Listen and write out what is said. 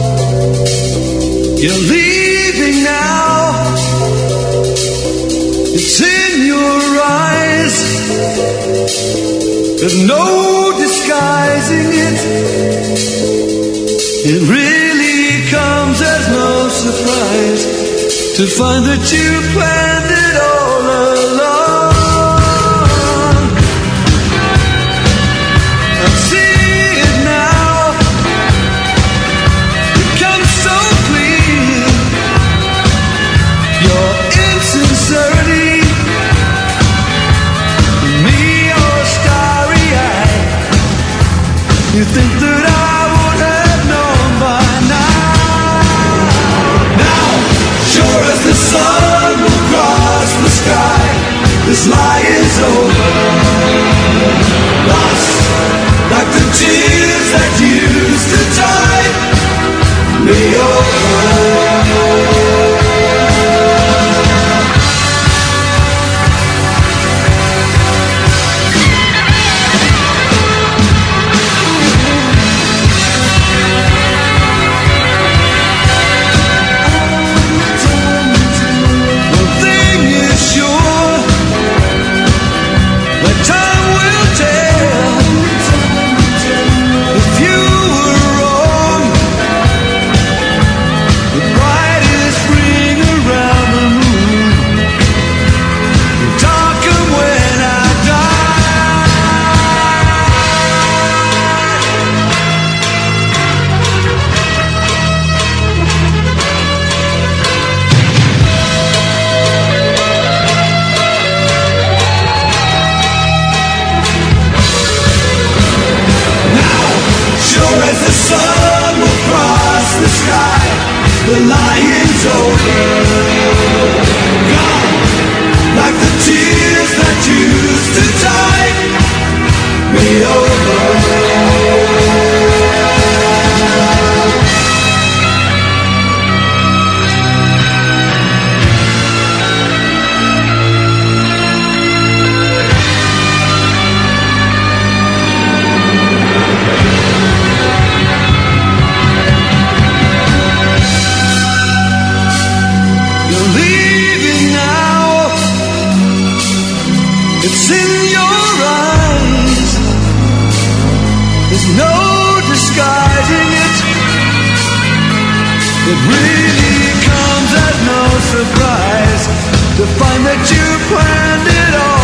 You're leaving now. It's in your eyes. There's no disguising it. It really comes as no surprise to find that you planned it all along. I see it now. It comes so clear. Your insincerity, me, your starry-eyed. You think that I would have known by now. Now, sure as the sun will cross the sky, this lie is over. Lost like the tears that used to tide me over. The lion's over, gone like the tears that used to tide me over. It's in your eyes. There's no disguising it. It really comes as no surprise to find that you planned it all.